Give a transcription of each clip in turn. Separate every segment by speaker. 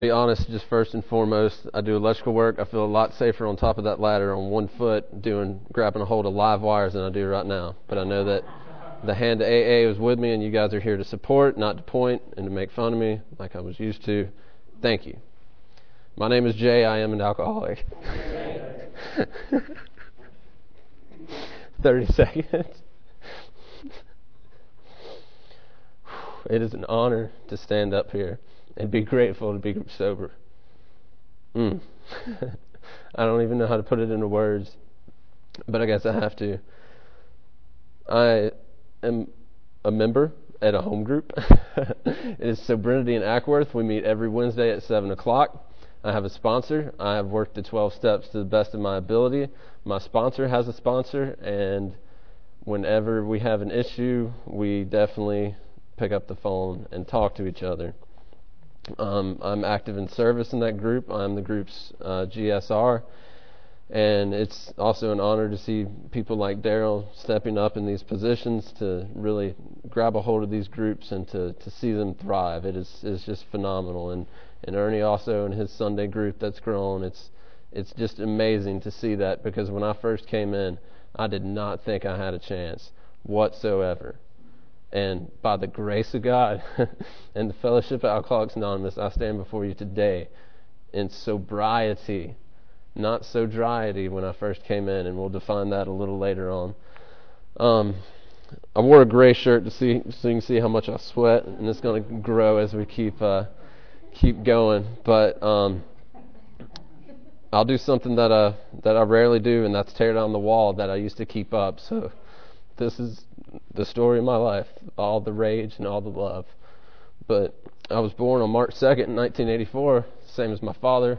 Speaker 1: Be honest, just first and foremost, I do electrical work. I feel a lot safer on top of that ladder on one foot grabbing a hold of live wires than I do right now. But I know that the hand of AA was with me, and you guys are here to support, not to point and to make fun of me like I was used to. Thank you. My name is Jay. I am an alcoholic. 30 seconds. It is an honor to stand up here and be grateful to be sober. I don't even know how to put it into words, but I guess I have to. I am a member at a home group. It is Sobriety in Ackworth. We meet every Wednesday at 7 o'clock. I have a sponsor. I have worked the 12 steps to the best of my ability. My sponsor has a sponsor, and whenever we have an issue, we definitely pick up the phone and talk to each other. I'm active in service in that group. I'm the group's GSR, and it's also an honor to see people like Daryl stepping up in these positions to really grab a hold of these groups and to see them thrive. It's just phenomenal. And Ernie also in his Sunday group that's grown. It's just amazing to see that, because when I first came in, I did not think I had a chance whatsoever. And by the grace of God and the fellowship of Alcoholics Anonymous, I stand before you today in sobriety, not sodriety when I first came in, and we'll define that a little later on. I wore a gray shirt so you can see how much I sweat, and it's going to grow as we keep going. But I'll do something that I rarely do, and that's tear down the wall that I used to keep up. So this is the story of my life, all the rage and all the love. But I was born on March 2nd, 1984, same as my father.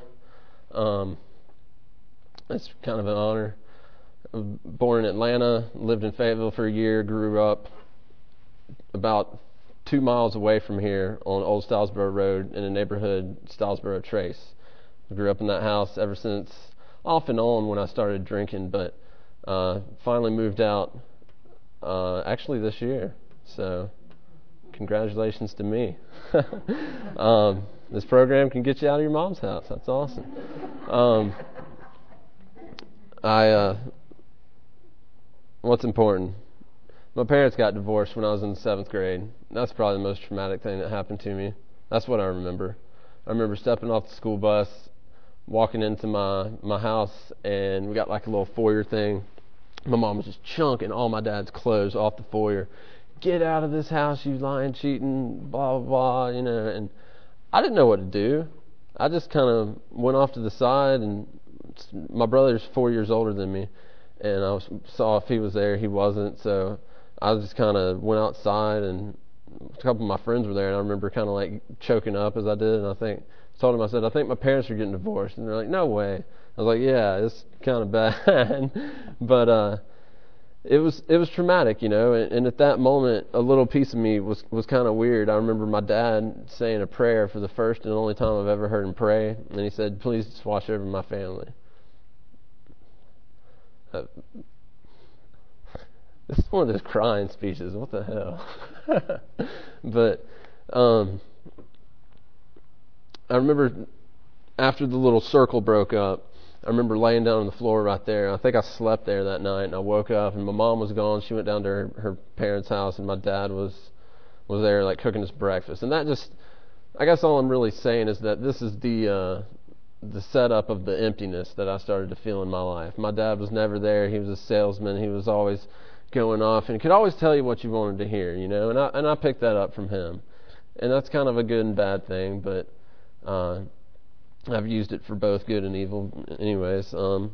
Speaker 1: It's kind of an honor. I was born in Atlanta, lived in Fayetteville for a year, grew up about 2 miles away from here on Old Stylesboro Road in a neighborhood, Stylesboro Trace. I grew up in that house ever since, off and on when I started drinking, but finally moved out actually this year. So congratulations to me. This program can get you out of your mom's house. That's awesome. What's important? My parents got divorced when I was in the 7th grade. That's probably the most traumatic thing that happened to me. That's what I remember. I remember stepping off the school bus, walking into my house, and we got like a little foyer thing. My mom was just chunking all my dad's clothes off the foyer. Get out of this house, you lying, cheating, blah, blah, blah, and I didn't know what to do. I just kind of went off to the side, and my brother's 4 years older than me, and I saw if he was there. He wasn't, so I just kind of went outside, and a couple of my friends were there, and I remember kind of like choking up as I did, and I told them, I said, I think my parents are getting divorced, and they're like, no way. I was like, yeah, it's kind of bad, but it was traumatic, and at that moment, a little piece of me was kind of weird. I remember my dad saying a prayer for the first and only time I've ever heard him pray, and he said, please just watch over my family. This is one of those crying speeches. What the hell? But I remember after the little circle broke up, I remember laying down on the floor right there. I think I slept there that night, and I woke up, and my mom was gone. She went down to her parents' house, and my dad was there, like, cooking us breakfast. And that just, I guess all I'm really saying is that this is the setup of the emptiness that I started to feel in my life. My dad was never there. He was a salesman. He was always going off, and could always tell you what you wanted to hear, and I picked that up from him. And that's kind of a good and bad thing, but I've used it for both good and evil. Anyways,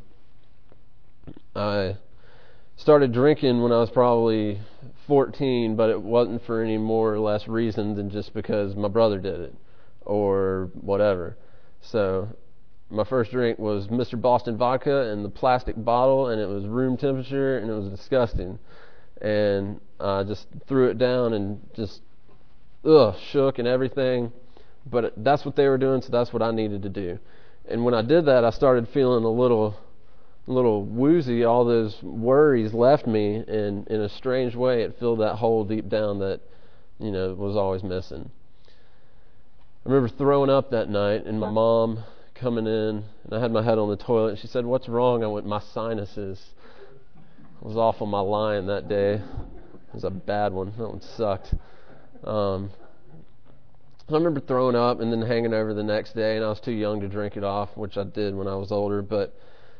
Speaker 1: I started drinking when I was probably 14, but it wasn't for any more or less reason than just because my brother did it or whatever. So my first drink was Mr. Boston vodka in the plastic bottle, and it was room temperature, and it was disgusting. And I just threw it down and just shook and everything. But that's what they were doing, so that's what I needed to do. And when I did that, I started feeling a little woozy. All those worries left me, and in a strange way, it filled that hole deep down that, was always missing. I remember throwing up that night, and my mom coming in, and I had my head on the toilet, and she said, "What's wrong?" I went, "My sinuses." I was off on my line that day. It was a bad one. That one sucked. I remember throwing up and then hanging over the next day, and I was too young to drink it off, which I did when I was older, but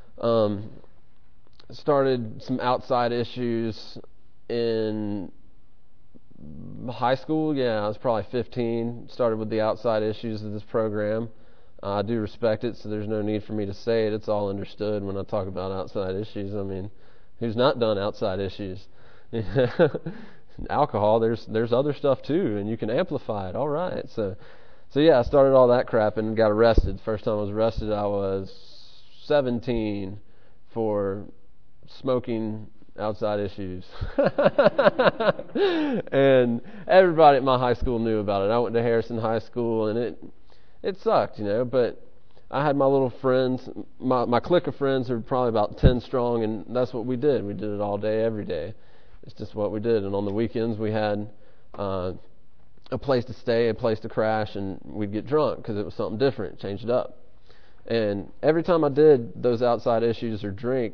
Speaker 1: started some outside issues in high school. I was probably 15. Started with the outside issues of this program. I do respect it, so there's no need for me to say it. It's all understood when I talk about outside issues. I mean, who's not done outside issues? Alcohol, there's other stuff too, and you can amplify it. All right. So yeah, I started all that crap and got arrested. First time I was arrested, I was 17 for smoking outside issues. And everybody at my high school knew about it. I went to Harrison High School, and it sucked, but I had my little friends, my clique of friends were probably about 10 strong, and that's what we did. We did it all day, every day. It's just what we did. And on the weekends, we had a place to stay, a place to crash, and we'd get drunk because it was something different, change it up. And every time I did those outside issues or drink,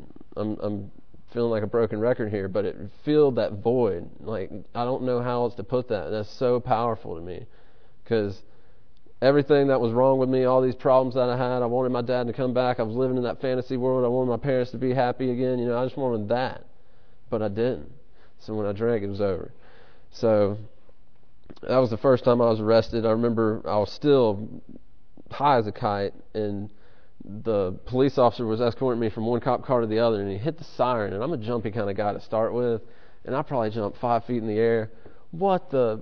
Speaker 1: I'm feeling like a broken record here, but it filled that void. Like, I don't know how else to put that. And that's so powerful to me, because everything that was wrong with me, all these problems that I had, I wanted my dad to come back. I was living in that fantasy world. I wanted my parents to be happy again. I just wanted that, but I didn't. So when I drank, it was over. So that was the first time I was arrested. I remember I was still high as a kite, and the police officer was escorting me from one cop car to the other, and he hit the siren, and I'm a jumpy kind of guy to start with, and I probably jumped 5 feet in the air. What the,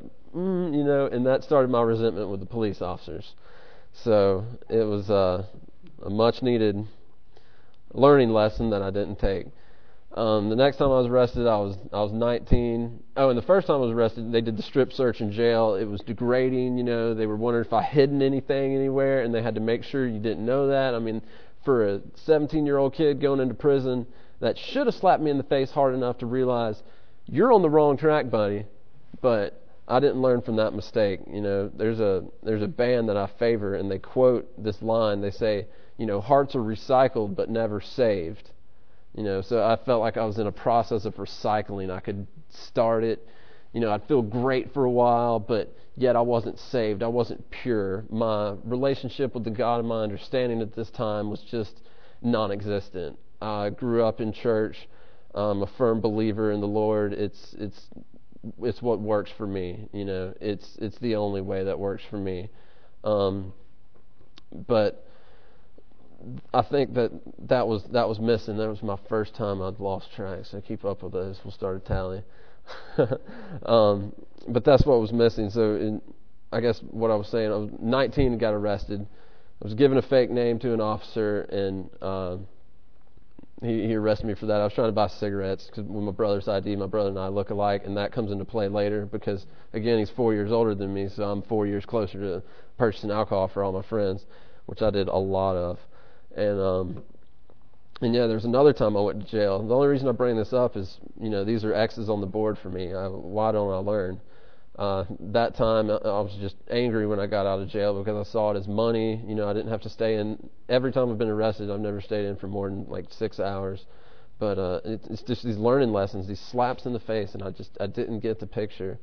Speaker 1: and that started my resentment with the police officers. So it was a much needed learning lesson that I didn't take. The next time I was arrested, I was 19. Oh, and the first time I was arrested, they did the strip search in jail. It was degrading. They were wondering if I hidden anything anywhere, and they had to make sure you didn't know that. I mean, for a 17-year-old kid going into prison, that should have slapped me in the face hard enough to realize you're on the wrong track, buddy. But I didn't learn from that mistake. There's a band that I favor, and they quote this line. They say, hearts are recycled but never saved. So I felt like I was in a process of recycling. I could start it. I'd feel great for a while, but yet I wasn't saved. I wasn't pure. My relationship with the God of my understanding at this time was just non-existent. I grew up in church. I'm a firm believer in the Lord. It's what works for me. It's the only way that works for me. But I think that was missing. That was my first time I'd lost track. So keep up with this. We'll start a tally. But that's what was missing. So I guess what I was saying, I was 19 and got arrested. I was given a fake name to an officer, and he arrested me for that. I was trying to buy cigarettes because with my brother's ID, my brother and I look alike, and that comes into play later because, again, he's 4 years older than me, so I'm 4 years closer to purchasing alcohol for all my friends, which I did a lot of. And yeah, there's another time I went to jail. The only reason I bring this up is, these are X's on the board for me. Why don't I learn? That time I was just angry when I got out of jail because I saw it as money. I didn't have to stay in. Every time I've been arrested, I've never stayed in for more than like 6 hours. But it's just these learning lessons, these slaps in the face, and I didn't get the picture.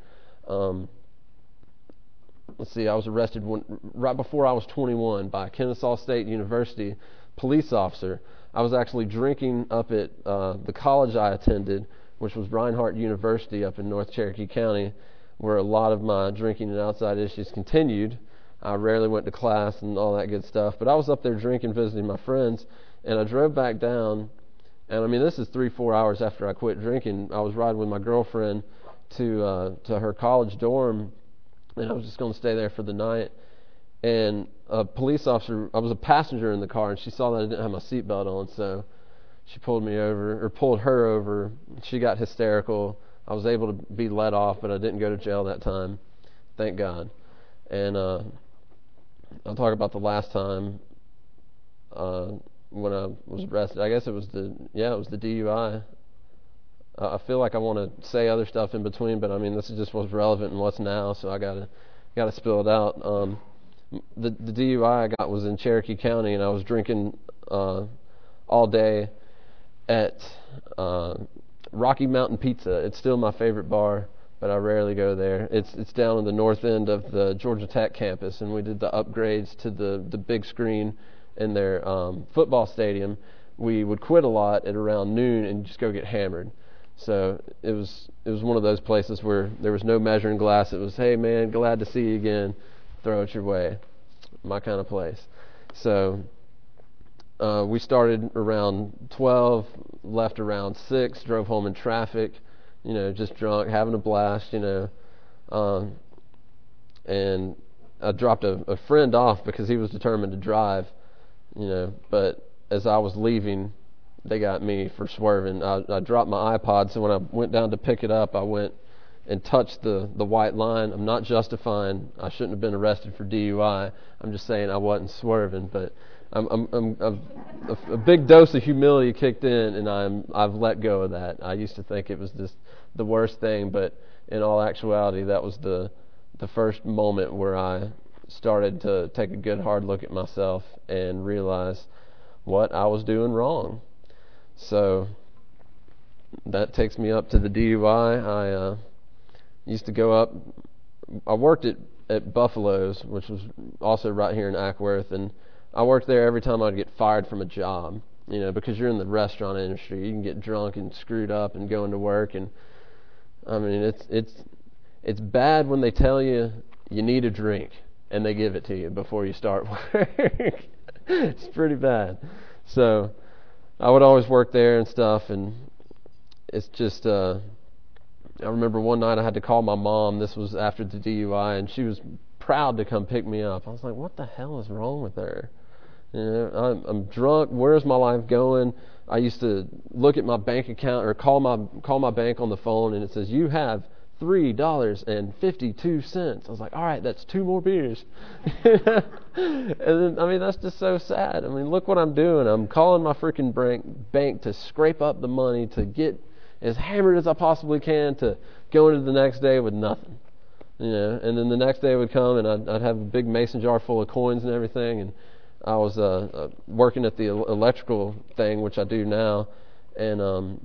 Speaker 1: Let's see, I was arrested right before I was 21 by Kennesaw State University police officer. I was actually drinking up at the college I attended, which was Reinhardt University up in North Cherokee County, where a lot of my drinking and outside issues continued. I rarely went to class and all that good stuff, but I was up there drinking, visiting my friends, and I drove back down, and I mean, this is 3-4 hours after I quit drinking. I was riding with my girlfriend to her college dorm, and I was just going to stay there for the night. And a police officer, I was a passenger in the car, and she saw that I didn't have my seatbelt on, so she pulled her over. She got hysterical. I was able to be let off, but I didn't go to jail that time, thank God. And I'll talk about the last time when I was arrested. I guess it was the DUI. I feel like I want to say other stuff in between, but I mean, this is just what's relevant and what's now, so I gotta spill it out. The DUI I got was in Cherokee County, and I was drinking all day at Rocky Mountain Pizza. It's still my favorite bar, but I rarely go there. It's down in the north end of the Georgia Tech campus, and we did the upgrades to the big screen in their football stadium. We would quit a lot at around noon and just go get hammered. So it was one of those places where there was no measuring glass. It was, hey man, glad to see you again. Throw it your way. My kind of place. So we started around 12, left around 6, drove home in traffic, just drunk, having a blast, and I dropped a friend off because he was determined to drive, but as I was leaving, they got me for swerving. I dropped my iPod, so when I went down to pick it up, I went and touched the white line. I'm not justifying I shouldn't have been arrested for DUI. I'm just saying I wasn't swerving, but a big dose of humility kicked in, and I've let go of that. I used to think it was just the worst thing, but in all actuality, that was the first moment where I started to take a good hard look at myself and realize what I was doing wrong. So that takes me up to the DUI. I used to go up. I worked at Buffalo's, which was also right here in Ackworth, and I worked there every time I'd get fired from a job, because you're in the restaurant industry. You can get drunk and screwed up and go into work, and I mean it's bad when they tell you you need a drink and they give it to you before you start work. It's pretty bad. So I would always work there and stuff, and it's just I remember one night I had to call my mom. This was after the DUI, and she was proud to come pick me up. I was like, what the hell is wrong with her? I'm drunk. Where's my life going? I used to look at my bank account or call my bank on the phone, and it says you have $3.52. I was like, all right, that's 2 more beers. And then, that's just so sad. Look what I'm doing. I'm calling my freaking bank to scrape up the money to get as hammered as I possibly can to go into the next day with nothing. And then the next day would come, and I'd have a big mason jar full of coins and everything, and I was working at the electrical thing, which I do now, and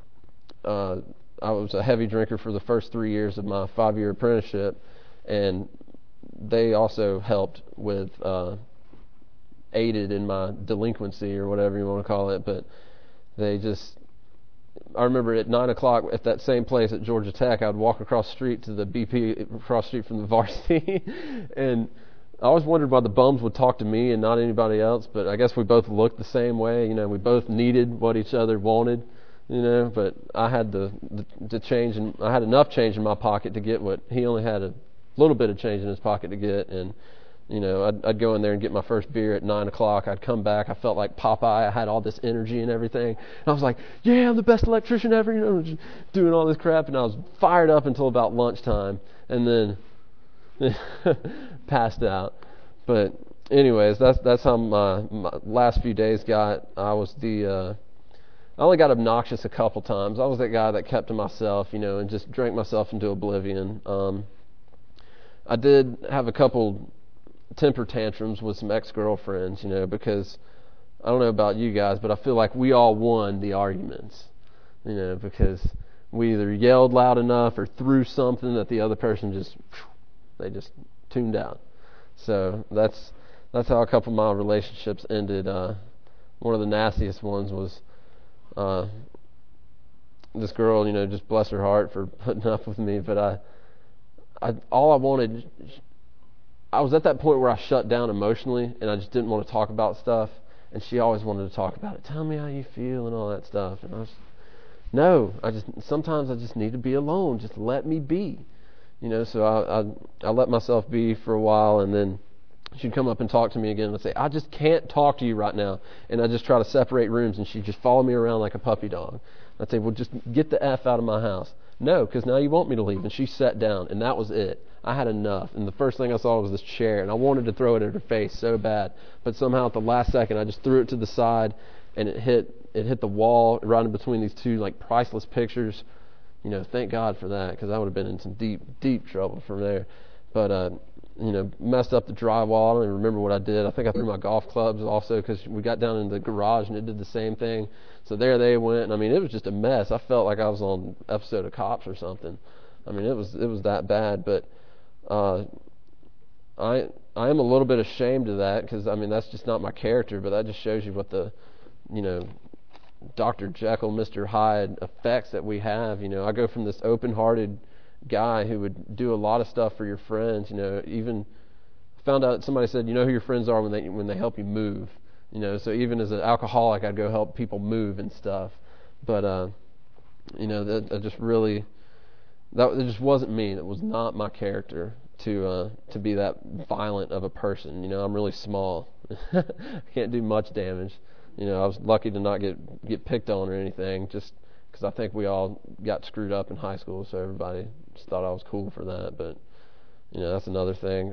Speaker 1: I was a heavy drinker for the first 3 years of my 5-year apprenticeship, and they also helped with aided in my delinquency or whatever you want to call it, but I remember at 9 o'clock at that same place at Georgia Tech, I'd walk across the street to the BP, across the street from the varsity, and I always wondered why the bums would talk to me and not anybody else, but I guess we both looked the same way. We both needed what each other wanted, but I had the change, and I had enough change in my pocket to get what he only had a little bit of change in his pocket to get, and I'd go in there and get my first beer at 9 o'clock. I'd come back. I felt like Popeye. I had all this energy and everything. And I was like, yeah, I'm the best electrician ever, just doing all this crap. And I was fired up until about lunchtime, and then passed out. But anyways, that's how my last few days got. I only got obnoxious a couple times. I was that guy that kept to myself, and just drank myself into oblivion. I did have a couple temper tantrums with some ex-girlfriends, because I don't know about you guys, but I feel like we all won the arguments, because we either yelled loud enough or threw something that the other person just tuned out. So that's how a couple of my relationships ended. One of the nastiest ones was this girl, just bless her heart for putting up with me, but all I wanted, I was at that point where I shut down emotionally, and I just didn't want to talk about stuff, and she always wanted to talk about it. Tell me how you feel and all that stuff. And sometimes I just need to be alone. Just let me be. So I let myself be for a while, and then she'd come up and talk to me again, and I'd say, I just can't talk to you right now. And I'd just try to separate rooms, and she'd just follow me around like a puppy dog. I'd say, well, just get the F out of my house. No, because now you want me to leave. And she sat down, and that was it. I had enough, and the first thing I saw was this chair, and I wanted to throw it at her face so bad, but somehow at the last second I just threw it to the side, and it hit the wall right in between these two priceless pictures. Thank God for that, because I would have been in some deep trouble from there. But messed up the drywall. I don't even remember what I did. I think I threw my golf clubs also because we got down in the garage and it did the same thing. So there they went. And, it was just a mess. I felt like I was on an episode of Cops or something. It was that bad. But I am a little bit ashamed of that because, that's just not my character. But that just shows you what the, Dr. Jekyll, Mr. Hyde effects that we have. I go from this open-hearted guy who would do a lot of stuff for your friends. Even found out somebody said, who your friends are when they help you move. So even as an alcoholic, I'd go help people move and stuff. But that just wasn't me. It was not my character to be that violent of a person. I'm really small. I can't do much damage. I was lucky to not get picked on or anything, just because I think we all got screwed up in high school, so everybody just thought I was cool for that. But that's another thing.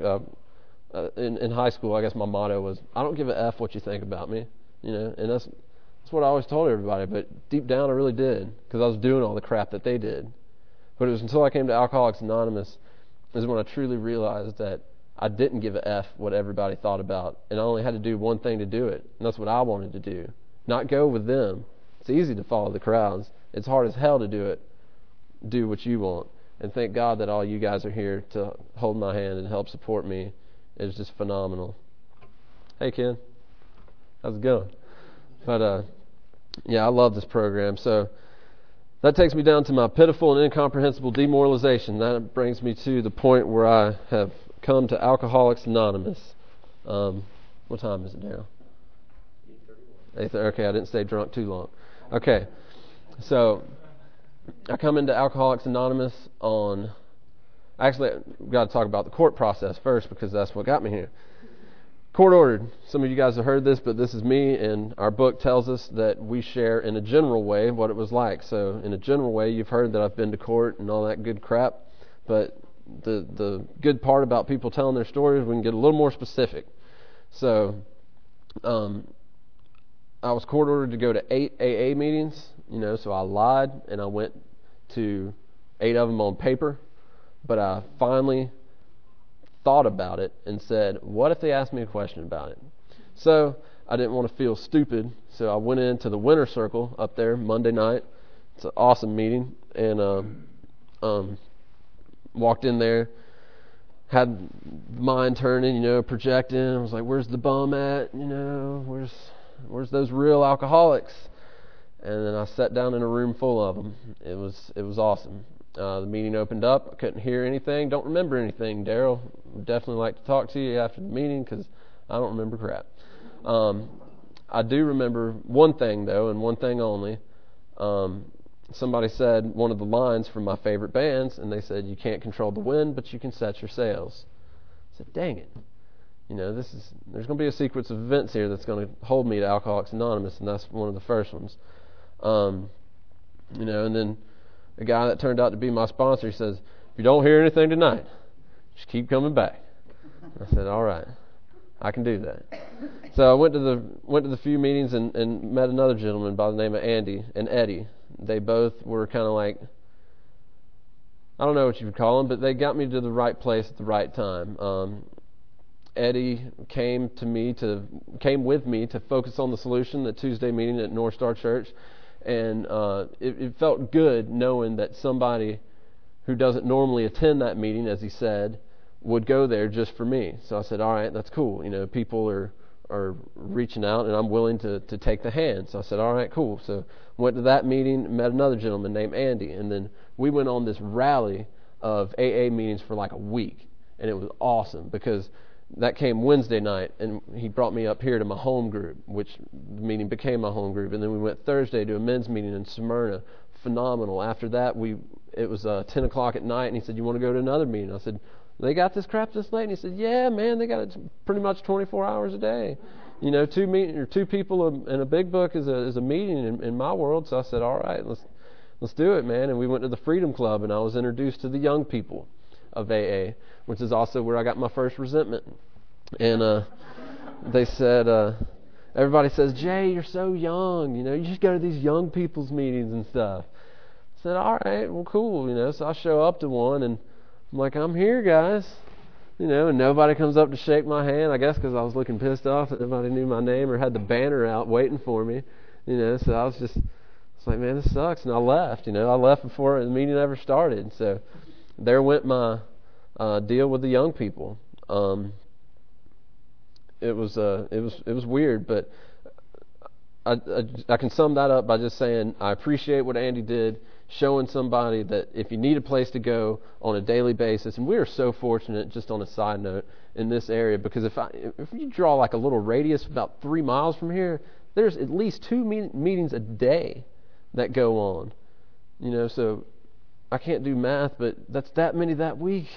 Speaker 1: In high school, I guess my motto was, I don't give a F what you think about me, and that's what I always told everybody. But deep down, I really did, because I was doing all the crap that they did. But it was until I came to Alcoholics Anonymous is when I truly realized that I didn't give a F what everybody thought about, and I only had to do one thing to do it, and that's what I wanted to do. Not go with them. It's easy to follow the crowds. It's hard as hell to do what you want. And thank God that all you guys are here to hold my hand and help support me. It's just phenomenal. Hey, Ken. How's it going? But, I love this program. So that takes me down to my pitiful and incomprehensible demoralization. That brings me to the point where I have come to Alcoholics Anonymous. What time is it now? 8:31. Okay, I didn't stay drunk too long. Okay, so I come into Alcoholics Anonymous on... Actually, we've got to talk about the court process first because that's what got me here. Court ordered. Some of you guys have heard this, but this is me, and our book tells us that we share in a general way what it was like. So in a general way, you've heard that I've been to court and all that good crap, but the good part about people telling their stories, we can get a little more specific. So I was court ordered to go to 8 AA meetings, so I lied and I went to 8 of them on paper, but I finally thought about it and said, what if they asked me a question about it? So I didn't want to feel stupid, so I went into the Winter Circle up there Monday night. It's an awesome meeting, and walked in there, had mind turning, projecting. I was like, where's the bum at? Where's those real alcoholics? And then I sat down in a room full of them. It was awesome. The meeting opened up. I couldn't hear anything. Don't remember anything, Daryl. Would definitely like to talk to you after the meeting because I don't remember crap. I do remember one thing, though, and one thing only. Somebody said one of the lines from my favorite bands, and they said, you can't control the wind, but you can set your sails. I said, dang it. There's going to be a sequence of events here that's going to hold me to Alcoholics Anonymous, and that's one of the first ones. And then a guy that turned out to be my sponsor, he says, if you don't hear anything tonight, just keep coming back. I said, all right, I can do that. So I went to the few meetings and met another gentleman by the name of Andy and Eddie. They both were kind of like, I don't know what you would call them, but they got me to the right place at the right time. Eddie came with me to focus on the solution, the Tuesday meeting at North Star Church, and it felt good knowing that somebody who doesn't normally attend that meeting, as he said, would go there just for me. So I said, all right, that's cool. People are reaching out, and I'm willing to take the hand. So I said, all right, cool. So went to that meeting, met another gentleman named Andy, and then we went on this rally of AA meetings for like a week, and it was awesome because that came Wednesday night, and he brought me up here to my home group, which the meeting became my home group, and then we went Thursday to a men's meeting in Smyrna. Phenomenal. After that, it was 10 o'clock at night, and he said, you want to go to another meeting? I said, they got this crap this late? And he said, yeah, man, they got it pretty much 24 hours a day. Two people in a big book is a meeting in my world. So I said, all right, let's do it, man. And we went to the Freedom Club, and I was introduced to the young people of AA, which is also where I got my first resentment. And they said, everybody says, Jay, you're so young. You just go to these young people's meetings and stuff. I said, all right, well, cool. So I show up to one, and I'm like, I'm here, guys. And nobody comes up to shake my hand, I guess because I was looking pissed off that nobody knew my name or had the banner out waiting for me, so I was like, man, this sucks, and I left, I left before the meeting ever started. So there went my deal with the young people. It was weird, but I can sum that up by just saying I appreciate what Andy did, showing somebody that if you need a place to go on a daily basis, and we are so fortunate, just on a side note, in this area, because if you draw like a little radius about 3 miles from here, there's at least 2 meetings a day that go on, so I can't do math, but that's that many that week.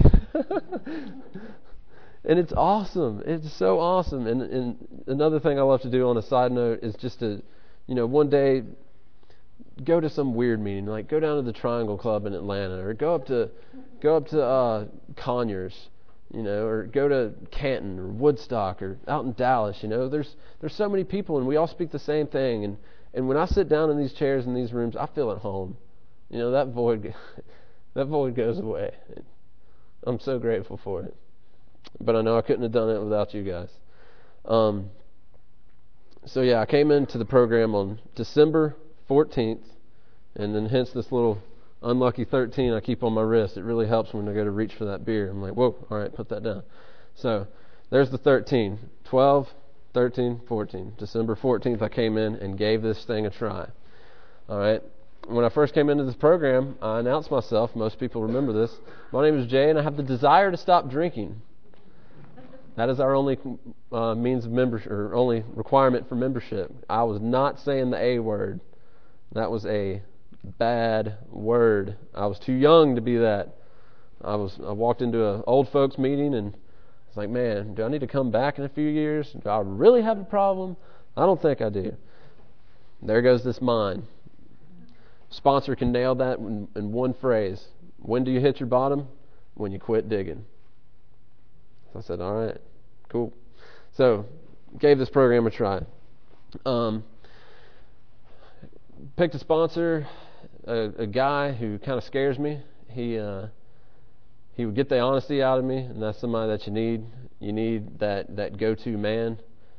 Speaker 1: And it's awesome. It's so awesome. And another thing I love to do on a side note is just to, one day go to some weird meeting, like go down to the Triangle Club in Atlanta, or go up to Conyers, or go to Canton or Woodstock or out in Dallas. There's so many people, and we all speak the same thing. And when I sit down in these chairs in these rooms, I feel at home. That void goes away. I'm so grateful for it. But I know I couldn't have done it without you guys. So yeah, I came into the program on December 14th, and then hence this little unlucky 13 I keep on my wrist. It really helps when I go to reach for that beer. I'm like, whoa, all right, put that down. So there's the 13, 12, 13, 14. December 14th I came in and gave this thing a try. All right. When I first came into this program, I announced myself. Most people remember this. My name is Jay, and I have the desire to stop drinking. That is our only means of membership, or only requirement for membership. I was not saying the A word. That was a bad word. I was too young to be that. I walked into an old folks meeting, and it's like, man, do I need to come back in a few years? Do I really have a problem? I don't think I do. There goes this mind. Sponsor can nail that in one phrase. When do you hit your bottom? When you quit digging. So I said, all right, cool. So gave this program a try. Picked a sponsor, a guy who kind of scares me. He would get the honesty out of me, and that's somebody that you need. You need that go-to man.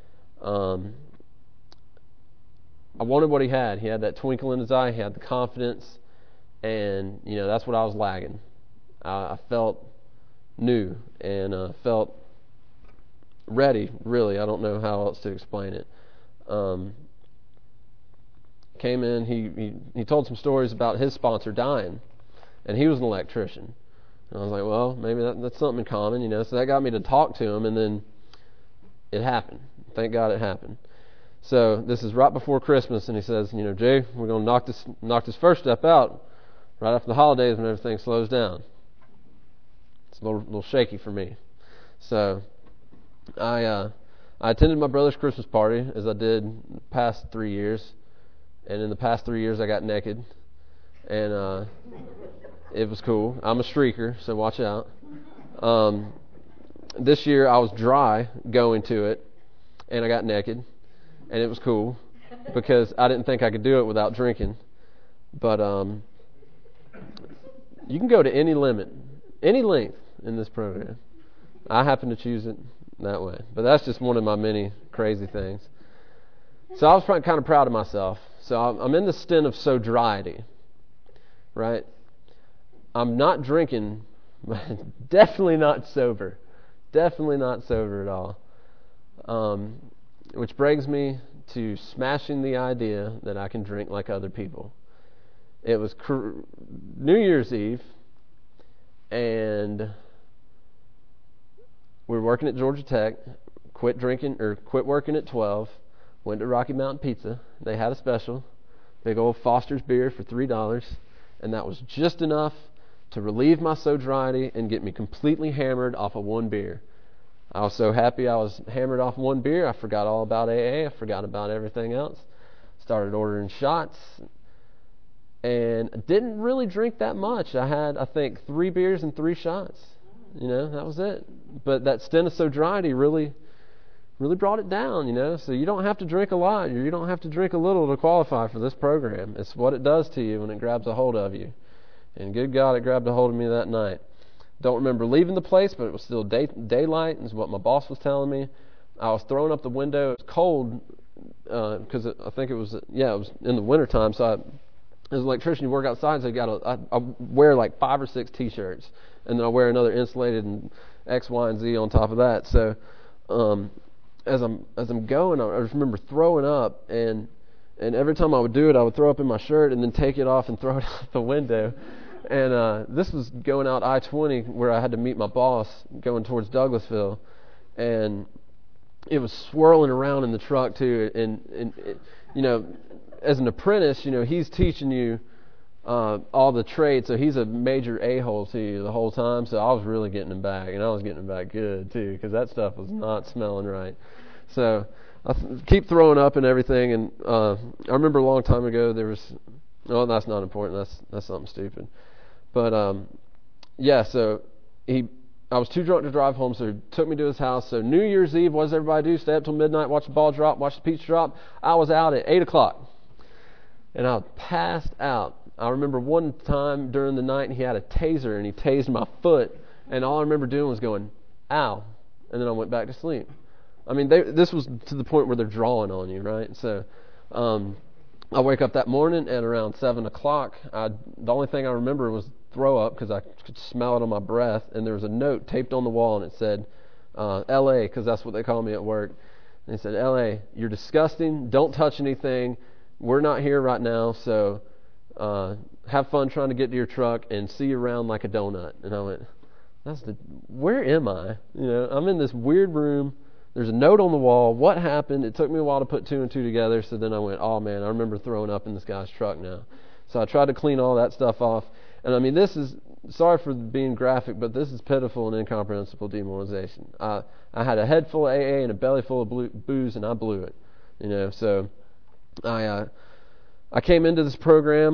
Speaker 1: I wanted what he had. He had that twinkle in his eye. He had the confidence, and that's what I was lagging. I felt new and felt ready. Really, I don't know how else to explain it. Came in. He told some stories about his sponsor dying, and he was an electrician. And I was like, well, maybe that's something in common, So that got me to talk to him, and then it happened. Thank God it happened. So this is right before Christmas, and he says, Jay, we're going to knock this first step out right after the holidays when everything slows down. It's a little shaky for me. So I attended my brother's Christmas party, as I did the past 3 years. And in the past 3 years, I got naked. And it was cool. I'm a streaker, so watch out. This year, I was dry going to it, and I got naked. And it was cool because I didn't think I could do it without drinking. But you can go to any limit, any length in this program. I happen to choose it that way. But that's just one of my many crazy things. So I was kind of proud of myself. So I'm in the stint of sobriety, right? I'm not drinking, but definitely not sober. Definitely not sober at all. Which brings me to smashing the idea that I can drink like other people. It was New Year's Eve, and we were working at Georgia Tech, quit working at 12, went to Rocky Mountain Pizza. They had a special, big old Foster's beer for $3, and that was just enough to relieve my sobriety and get me completely hammered off of one beer. I was so happy I was hammered off one beer, I forgot all about AA, I forgot about everything else. Started ordering shots, and didn't really drink that much. I had, I think, 3 beers and 3 shots. That was it. But that stint of sobriety really brought it down, So you don't have to drink a lot, or you don't have to drink a little to qualify for this program. It's what it does to you when it grabs a hold of you. And good God, it grabbed a hold of me that night. Don't remember leaving the place, but it was still daylight, is what my boss was telling me. I was throwing up the window. It was cold because I think it was in the wintertime. So as an electrician, you work outside, so I wear like 5 or 6 T-shirts, and then I wear another insulated and X, Y, and Z on top of that. So as I'm going, I just remember throwing up, and every time I would do it, I would throw up in my shirt and then take it off and throw it out the window. And this was going out I-20 where I had to meet my boss going towards Douglasville, and it was swirling around in the truck too. And as an apprentice, he's teaching you all the trades, so he's a major a-hole to you the whole time. So I was really getting him back, and I was getting him back good too, because that stuff was not smelling right. So I keep throwing up and everything. And I remember a long time ago there was, that's not important. That's something stupid. But so I was too drunk to drive home, so he took me to his house. So New Year's Eve, what does everybody do? Stay up till midnight, watch the ball drop, watch the pizza drop. I was out at 8 o'clock, and I passed out. I remember one time during the night, he had a taser, and he tased my foot, and all I remember doing was going, ow, and then I went back to sleep. I mean, this was to the point where they're drawing on you, right? So I wake up that morning at around 7 o'clock. The only thing I remember was throw up because I could smell it on my breath, and there was a note taped on the wall, and it said, L.A., because that's what they call me at work. And it said, L.A., you're disgusting. Don't touch anything. We're not here right now, so have fun trying to get to your truck and see you around like a donut. And I went, where am I? I'm in this weird room. There's a note on the wall. What happened? It took me a while to put 2 and 2 together, so then I went, oh man, I remember throwing up in this guy's truck now. So I tried to clean all that stuff off. And I mean, this is, sorry for being graphic, but this is pitiful and incomprehensible demoralization. I had a head full of AA and a belly full of booze, and I blew it. So I came into this program.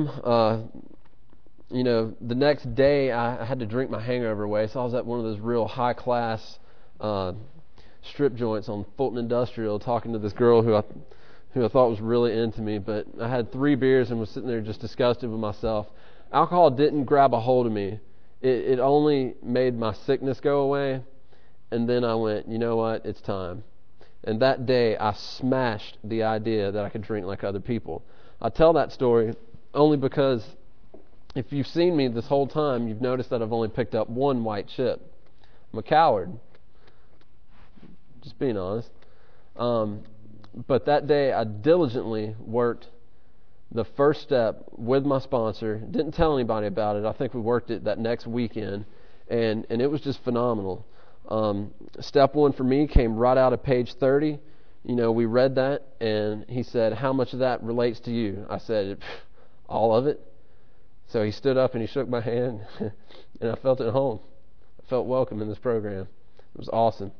Speaker 1: The next day I had to drink my hangover away, so I was at one of those real high class strip joints on Fulton Industrial, talking to this girl who I thought was really into me. But I had 3 beers and was sitting there just disgusted with myself. Alcohol didn't grab a hold of me. It only made my sickness go away. And then I went, you know what? It's time. And that day I smashed the idea that I could drink like other people. I tell that story only because if you've seen me this whole time, you've noticed that I've only picked up 1 white chip. I'm a coward. Just being honest. But that day I diligently worked the first step with my sponsor. Didn't tell anybody about it. I think we worked it that next weekend, and it was just phenomenal. Step 1 for me came right out of page 30. We read that, and he said, how much of that relates to you? I said, all of it. So he stood up and he shook my hand, and I felt at home. I felt welcome in this program. It was awesome.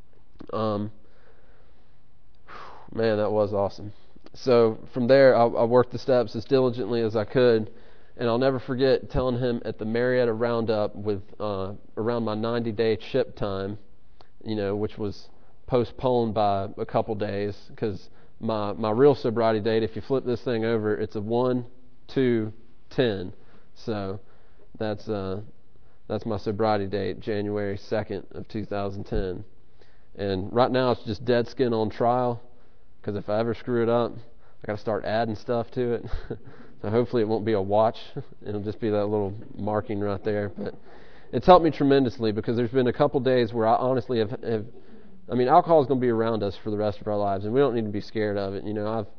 Speaker 1: Man, that was awesome. So from there, I worked the steps as diligently as I could, and I'll never forget telling him at the Marietta Roundup with around my 90-day chip time, which was postponed by a couple days, because my real sobriety date, if you flip this thing over, it's a 1/2/10. So that's my sobriety date, January 2nd of 2010. And right now it's just dead skin on trial, because if I ever screw it up, I got to start adding stuff to it. So hopefully it won't be a watch. It'll just be that little marking right there. But it's helped me tremendously, because there's been a couple days where I honestly have alcohol is going to be around us for the rest of our lives, and we don't need to be scared of it.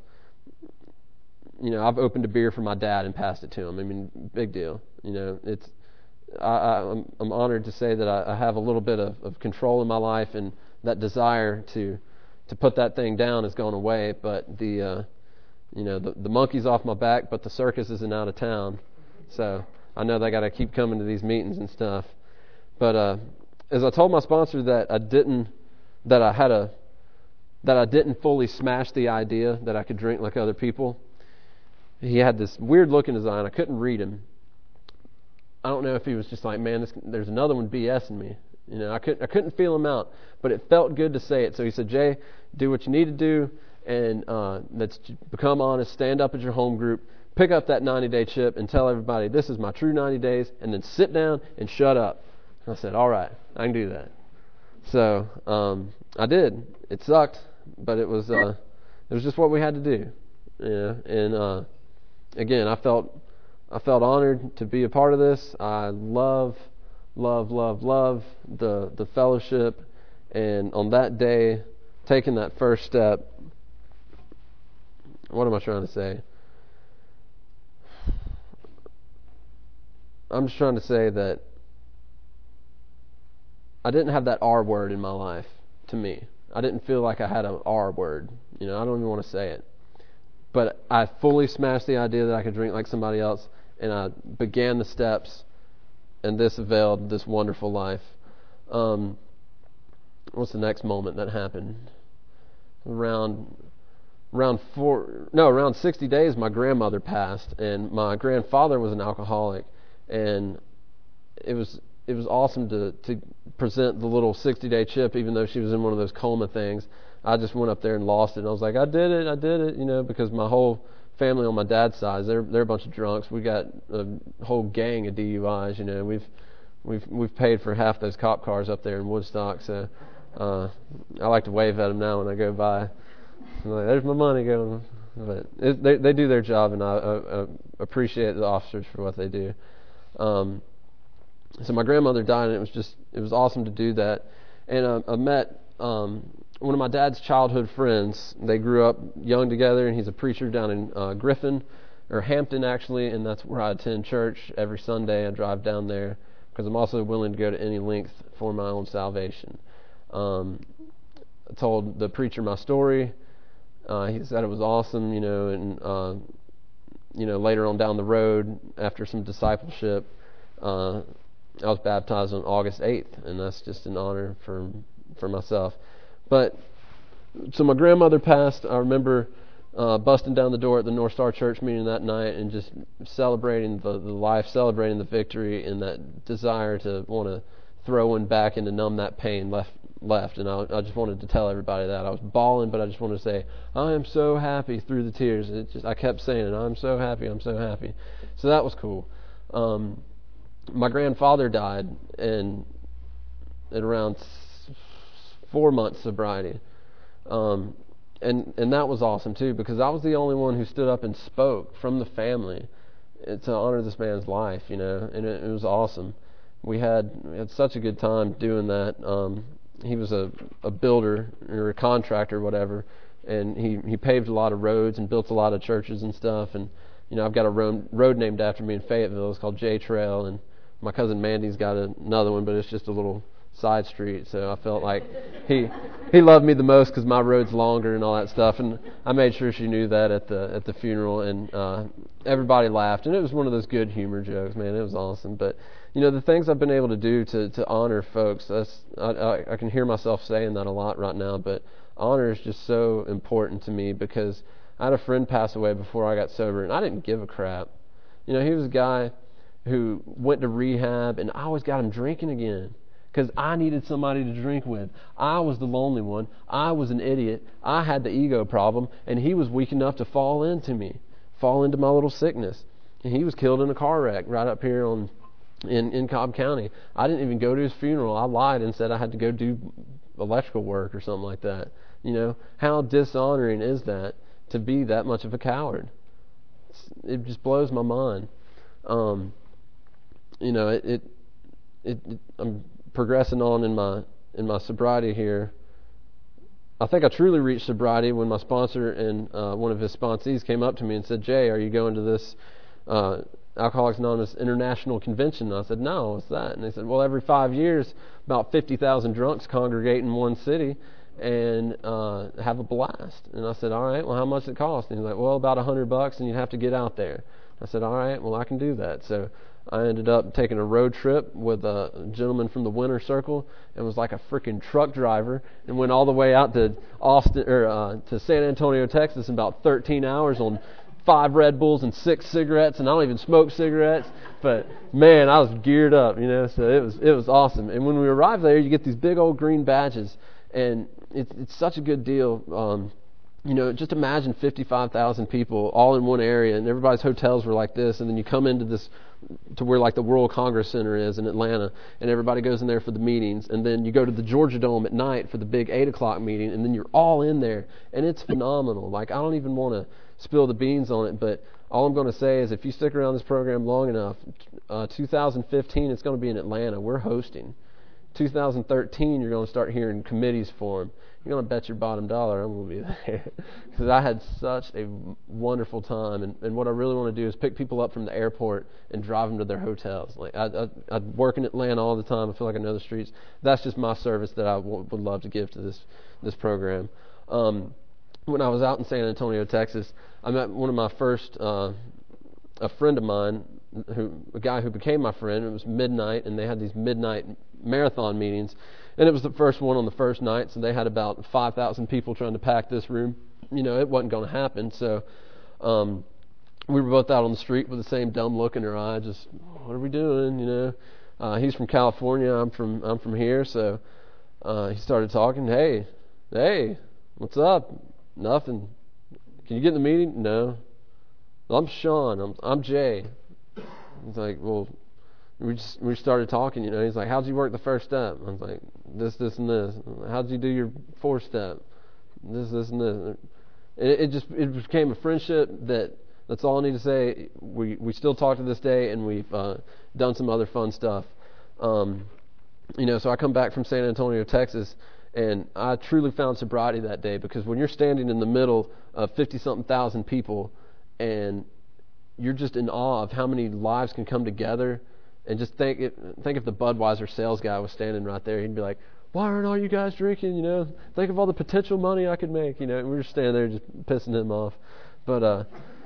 Speaker 1: I've opened a beer for my dad and passed it to him. I mean, big deal. I'm honored to say that I have a little bit of control in my life, and that desire to put that thing down has gone away. But the monkey's off my back, but the circus isn't out of town. So I know they got to keep coming to these meetings and stuff. But as I told my sponsor that I didn't fully smash the idea that I could drink like other people, he had this weird look in his eye, and I couldn't read him. I don't know if he was just like, man, there's another one BSing me. I couldn't feel him out, but it felt good to say it. So he said, Jay, do what you need to do, and let's become honest, stand up at your home group, pick up that 90-day chip, and tell everybody, this is my true 90 days, and then sit down and shut up. I said, all right, I can do that. So I did. It sucked, but it was just what we had to do. Yeah, and again, I felt honored to be a part of this. I love the fellowship, and on that day, taking that first step. What am I trying to say? I'm just trying to say that I didn't have that R word in my life. To me, I didn't feel like I had an R word. I don't even want to say it. But I fully smashed the idea that I could drink like somebody else, and I began the steps, and this availed this wonderful life. What's the next moment that happened? Around 60 days, my grandmother passed, and my grandfather was an alcoholic, and it was awesome to present the little 60-day chip, even though she was in one of those coma things. I just went up there and lost it, and I was like, I did it, because my whole family on my dad's side, they're a bunch of drunks. We got a whole gang of DUIs. We've paid for half those cop cars up there in Woodstock, so I like to wave at them now when I go by. I'm like, there's my money going. But they do their job, and I appreciate the officers for what they do. So my grandmother died, and it was awesome to do that. And I met one of my dad's childhood friends. They grew up young together, and he's a preacher down in Griffin, or Hampton actually, and that's where I attend church every Sunday. I drive down there because I'm also willing to go to any length for my own salvation. I told the preacher my story. He said it was awesome, and later on down the road, after some discipleship, I was baptized on August 8th, and that's just an honor for myself. But so my grandmother passed. I remember busting down the door at the North Star Church meeting that night and just celebrating the life, celebrating the victory, and that desire to want to throw one back and to numb that pain left. And I just wanted to tell everybody that. I was bawling, but I just wanted to say, I am so happy through the tears. I kept saying it, I'm so happy. So that was cool. My grandfather died at around 4 months sobriety. And that was awesome too, because I was the only one who stood up and spoke from the family to honor this man's life, and it was awesome. We had such a good time doing that. He was a builder or a contractor or whatever, and he paved a lot of roads and built a lot of churches and stuff. And I've got a road named after me in Fayetteville. It's called J Trail, and my cousin Mandy's got another one, but it's just a little side street. So I felt like he loved me the most because my road's longer and all that stuff. And I made sure she knew that at the funeral, and everybody laughed. And it was one of those good humor jokes, man. It was awesome. But the things I've been able to do to honor folks, I can hear myself saying that a lot right now, but honor is just so important to me, because I had a friend pass away before I got sober, and I didn't give a crap. He was a guy who went to rehab, and I always got him drinking again because I needed somebody to drink with. I was the lonely one. I was an idiot. I had the ego problem, and he was weak enough to fall into my little sickness. And he was killed in a car wreck right up here in Cobb County. I didn't even go to his funeral. I lied and said I had to go do electrical work or something like that. How dishonoring is that, to be that much of a coward? It just blows my mind. I'm progressing on in my sobriety here. I think I truly reached sobriety when my sponsor and one of his sponsees came up to me and said, Jay, are you going to this Alcoholics Anonymous International Convention? And I said, no, what's that? And they said, well, every 5 years, about 50,000 drunks congregate in one city and have a blast. And I said, all right, well, how much does it cost? And he's like, well, about $100, and you'd have to get out there. I said, all right, well, I can do that. So I ended up taking a road trip with a gentleman from the Winter Circle, and was like a freaking truck driver, and went all the way out to Austin or to San Antonio, Texas, in about 13 hours on 5 Red Bulls and 6 cigarettes, and I don't even smoke cigarettes. But man, I was geared up, So it was awesome. And when we arrived there, you get these big old green badges, and it's such a good deal. Just imagine 55,000 people all in one area, and everybody's hotels were like this, and then you come into this, to where like the World Congress Center is in Atlanta, and everybody goes in there for the meetings, and then you go to the Georgia Dome at night for the big 8 o'clock meeting, and then you're all in there, and it's phenomenal. Like, I don't even want to spill the beans on it, but all I'm going to say is if you stick around this program long enough, 2015 it's going to be in Atlanta. We're hosting. 2013 you're going to start hearing committees form. You're going to bet your bottom dollar I'm going to be there, because I had such a wonderful time. And what I really want to do is pick people up from the airport and drive them to their hotels. Like, I work in Atlanta all the time. I feel like I know the streets. That's just my service that I would love to give to this program. When I was out in San Antonio, Texas, I met one of my first, a friend of mine, a guy who became my friend. It was midnight, and they had these midnight marathon meetings, and it was the first one on the first night, so they had about 5,000 people trying to pack this room. It wasn't going to happen, so we were both out on the street with the same dumb look in our eye, just, what are we doing, he's from California, I'm from here, so he started talking. Hey, what's up? Nothing. Can you get in the meeting? No. I'm Sean. I'm Jay. He's like, well, we started talking, He's like, how'd you work the first step? I was like, this, and this. How'd you do your fourth step? This, and this. It became a friendship that's all I need to say. We still talk to this day, and we've done some other fun stuff. So I come back from San Antonio, Texas, and I truly found sobriety that day, because when you're standing in the middle of 50-something thousand people, and you're just in awe of how many lives can come together. And just think if the Budweiser sales guy was standing right there, he'd be like, why aren't all you guys drinking? Think of all the potential money I could make. And we were standing there just pissing him off. But I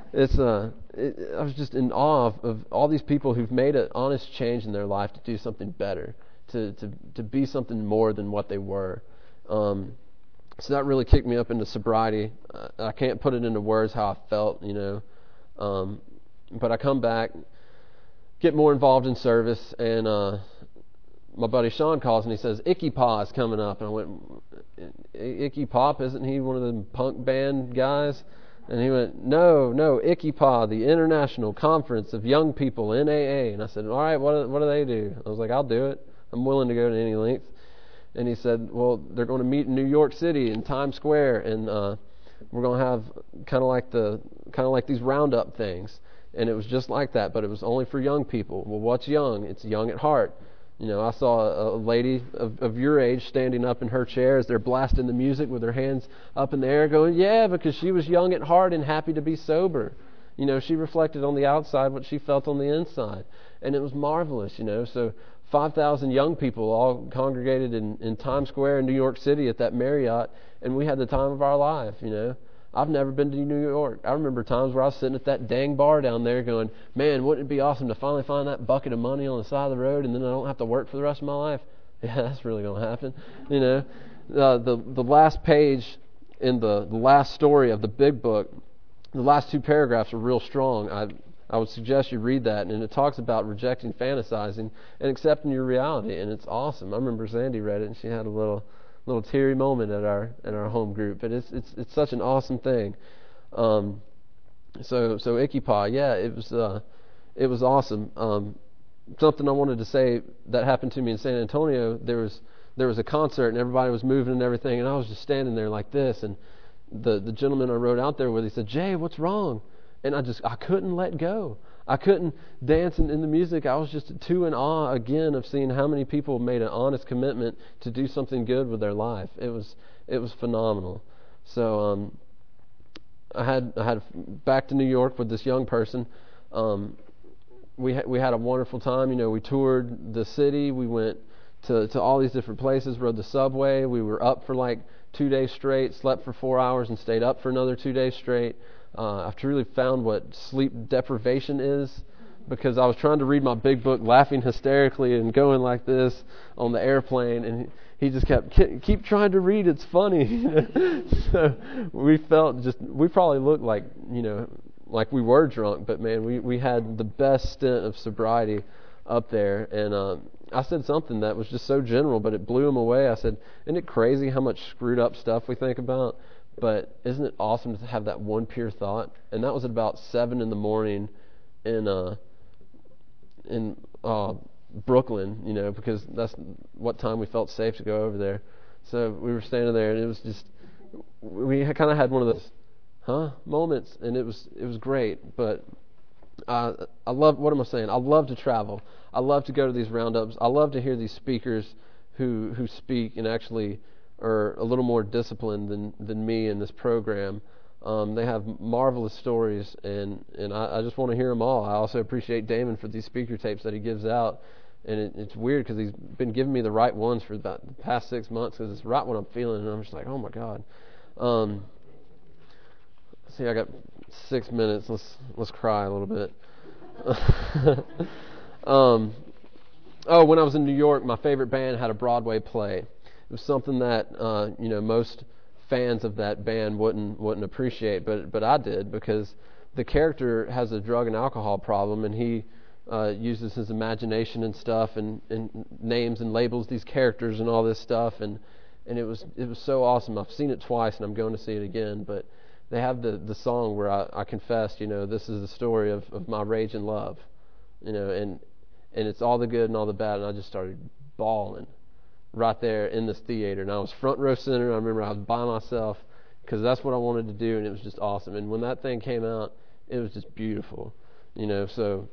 Speaker 1: was just in awe of all these people who've made an honest change in their life to do something better, to be something more than what they were. So that really kicked me up into sobriety. I can't put it into words how I felt, but I come back, get more involved in service, and my buddy Sean calls and he says, Icky Pa is coming up. And I went, Icky Pop, isn't he one of the punk band guys? And he went, no, Icky Pa, the International Conference of Young People, NAA. And I said, all right, what do they do? I was like, I'll do it. I'm willing to go to any length. And he said, well, they're going to meet in New York City in Times Square, and we're going to have kind of like these roundup things. And it was just like that, but it was only for young people. Well, what's young? It's young at heart. I saw a lady of your age standing up in her chair as they're blasting the music with her hands up in the air going, yeah, because she was young at heart and happy to be sober. She reflected on the outside what she felt on the inside. And it was marvelous, So 5,000 young people all congregated in Times Square in New York City at that Marriott, and we had the time of our life, I've never been to New York. I remember times where I was sitting at that dang bar down there going, man, wouldn't it be awesome to finally find that bucket of money on the side of the road, and then I don't have to work for the rest of my life? Yeah, that's really going to happen. The last page in the last story of the big book, the last two paragraphs are real strong. I would suggest you read that, and it talks about rejecting fantasizing and accepting your reality, and it's awesome. I remember Sandy read it, and she had a little teary moment at our home group, but it's such an awesome thing. So Icky Pa, yeah, it was awesome. Something I wanted to say that happened to me in San Antonio. There was a concert and everybody was moving and everything, and I was just standing there like this, and the gentleman I rode out there with, he said, Jay, what's wrong? And I couldn't let go. I couldn't dance in the music. I was just too in awe again of seeing how many people made an honest commitment to do something good with their life. It was phenomenal. So I had back to New York with this young person. We had a wonderful time. We toured the city. We went to all these different places, rode the subway. We were up for like 2 days straight, slept for 4 hours, and stayed up for another 2 days straight. I've truly found what sleep deprivation is, because I was trying to read my big book, laughing hysterically and going like this on the airplane, and he just keep trying to read. It's funny. So we probably looked like like we were drunk, but man, we had the best stint of sobriety up there. And I said something that was just so general, but it blew him away. I said, isn't it crazy how much screwed up stuff we think about? But isn't it awesome to have that one pure thought? And that was at about 7 in the morning in Brooklyn, because that's what time we felt safe to go over there. So we were standing there, and it was just, we kind of had one of those moments, and it was great. But I love, what am I saying? I love to travel. I love to go to these roundups. I love to hear these speakers who speak and actually are a little more disciplined than me in this program. They have marvelous stories, and I just want to hear them all. I also appreciate Damon for these speaker tapes that he gives out. And it's weird because he's been giving me the right ones for about the past 6 months, because it's right what I'm feeling, and I'm just like, oh my God. See, I got 6 minutes. Let's cry a little bit. When I was in New York, my favorite band had a Broadway play. It was something that most fans of that band wouldn't appreciate, but I did, because the character has a drug and alcohol problem, and he uses his imagination and stuff, and names and labels these characters and all this stuff, and it was so awesome. I've seen it twice, and I'm going to see it again. But they have the song where I confessed, this is the story of my rage and love, and it's all the good and all the bad, and I just started bawling right there in this theater, and I was front row center. I remember I was by myself because that's what I wanted to do, and it was just awesome. And when that thing came out, it was just beautiful, So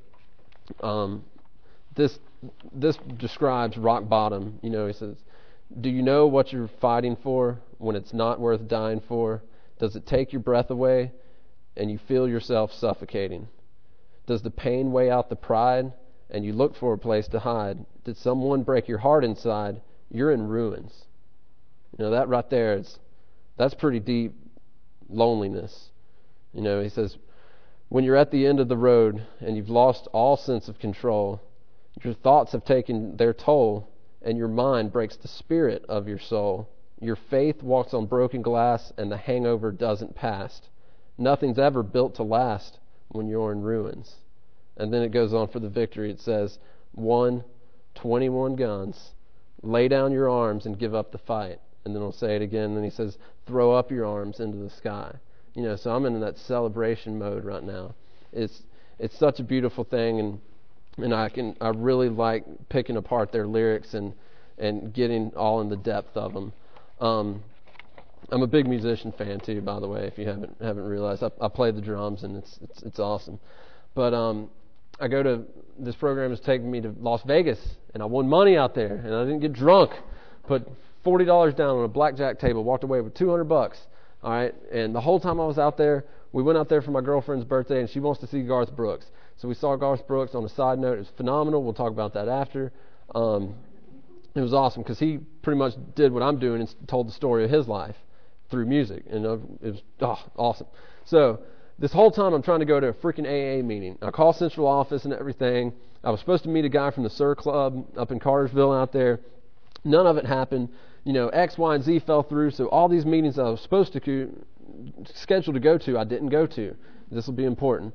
Speaker 1: this describes rock bottom. He says, "Do you know what you're fighting for when it's not worth dying for? Does it take your breath away and you feel yourself suffocating? Does the pain weigh out the pride and you look for a place to hide? Did someone break your heart inside? You're in ruins." That right there, that's pretty deep loneliness. He says, when you're at the end of the road and you've lost all sense of control, your thoughts have taken their toll, and your mind breaks the spirit of your soul. Your faith walks on broken glass, and the hangover doesn't pass. Nothing's ever built to last when you're in ruins. And then it goes on for the victory. It says, 21 guns. Lay down your arms and give up the fight. And then he'll say it again, and he says, throw up your arms into the sky. So I'm in that celebration mode right now. It's such a beautiful thing, and I really like picking apart their lyrics and getting all in the depth of them. I'm a big musician fan too, by the way, if you haven't realized. I play the drums, and it's awesome. But I go to, this program is taking me to Las Vegas, and I won money out there, and I didn't get drunk. Put $40 down on a blackjack table, walked away with $200. All right, and the whole time I was out there, we went out there for my girlfriend's birthday, and she wants to see Garth Brooks. So we saw Garth Brooks. On a side note, it was phenomenal. We'll talk about that after. It was awesome because he pretty much did what I'm doing and told the story of his life through music, and it was awesome. So this whole time I'm trying to go to a freaking AA meeting. I call central office and everything. I was supposed to meet a guy from the Sur Club up in Cartersville out there. None of it happened. X, Y, and Z fell through, so all these meetings I was supposed to scheduled to go to, I didn't go to. This will be important.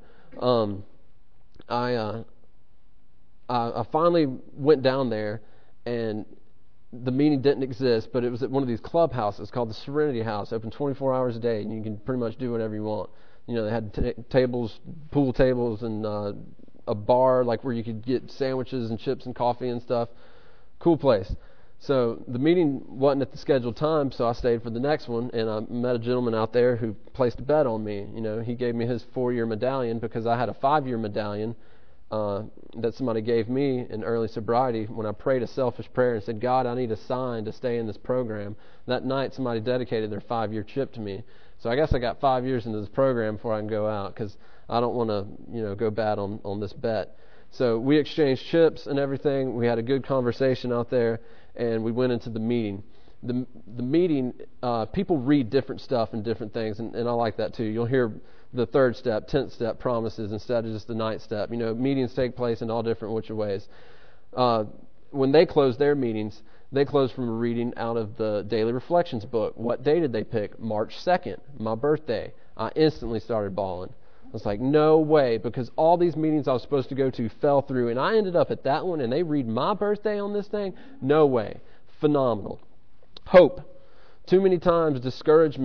Speaker 1: I finally went down there, and the meeting didn't exist, but it was at one of these clubhouses called the Serenity House, open 24 hours a day, and you can pretty much do whatever you want. They had tables, pool tables, and a bar like where you could get sandwiches and chips and coffee and stuff. Cool place. So the meeting wasn't at the scheduled time, so I stayed for the next one, and I met a gentleman out there who placed a bet on me. He gave me his 4-year medallion because I had a 5-year medallion that somebody gave me in early sobriety when I prayed a selfish prayer and said, God, I need a sign to stay in this program. That night, somebody dedicated their 5-year chip to me. So I guess I got 5 years into this program before I can go out, because I don't want to go bad on this bet. So we exchanged chips and everything. We had a good conversation out there, and we went into the meeting. The meeting, people read different stuff and different things, and I like that too. You'll hear the 3rd step, 10th step promises instead of just the 9th step. Meetings take place in all different which ways. When they closed their meetings, they closed from a reading out of the Daily Reflections book. What day did they pick? March 2nd, my birthday. I instantly started bawling. I was like, no way, because all these meetings I was supposed to go to fell through, and I ended up at that one, and they read my birthday on this thing? No way. Phenomenal. Hope. Too many times discouragement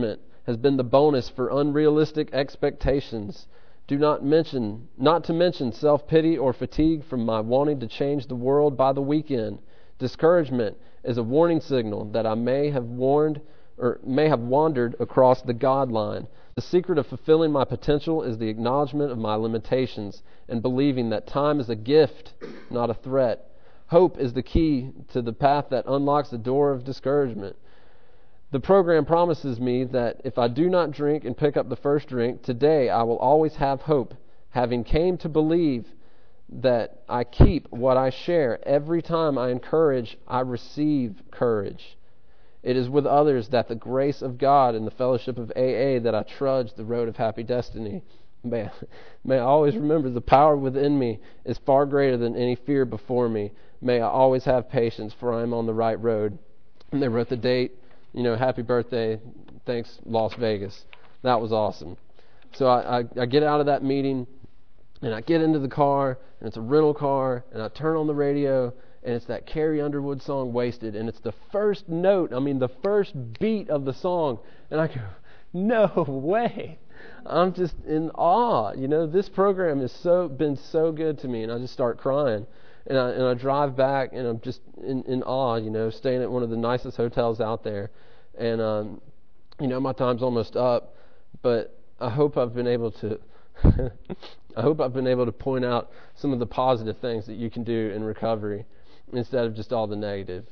Speaker 1: has been the bonus for unrealistic expectations. Not to mention self-pity or fatigue from my wanting to change the world by the weekend. Discouragement is a warning signal that I may have wandered across the God line. The secret of fulfilling my potential is the acknowledgement of my limitations and believing that time is a gift, not a threat. Hope is the key to the path that unlocks the door of discouragement. The program promises me that if I do not drink and pick up the first drink, today I will always have hope, having came to believe that I keep what I share. Every time I encourage, I receive courage. It is with others that the grace of God and the fellowship of AA that I trudge the road of happy destiny. May I always remember the power within me is far greater than any fear before me. May I always have patience, for I am on the right road. And they wrote the date, happy birthday, thanks Las Vegas. That was awesome. So I get out of that meeting, and I get into the car, and it's a rental car, and I turn on the radio, and it's that Carrie Underwood song, Wasted, and it's the first note, the first beat of the song, and I go, no way. I'm just in awe. This program has been so good to me, and I just start crying. And I drive back, and I'm just in awe, staying at one of the nicest hotels out there. And, my time's almost up, but I hope I've been able to point out some of the positive things that you can do in recovery instead of just all the negative.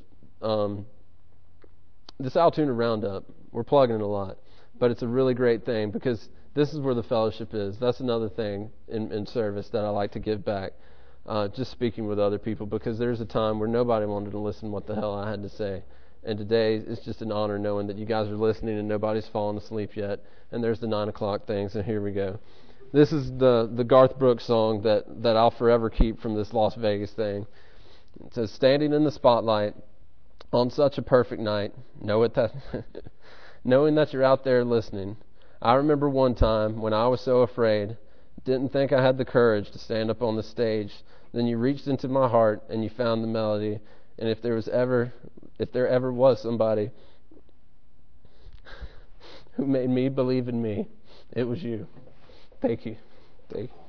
Speaker 1: This Altoona Roundup, we're plugging it a lot, but it's a really great thing because this is where the fellowship is. That's another thing in service that I like to give back. Just speaking with other people, because there's a time where nobody wanted to listen to what the hell I had to say. And today it's just an honor knowing that you guys are listening and nobody's fallen asleep yet. And there's the 9 o'clock thing, so here we go. This is the Garth Brooks song that I'll forever keep from this Las Vegas thing. It says, standing in the spotlight on such a perfect night, knowing that you're out there listening. I remember one time when I was so afraid, didn't think I had the courage to stand up on the stage. Then you reached into my heart and you found the melody. And if there ever was somebody who made me believe in me, it was you. Thank you.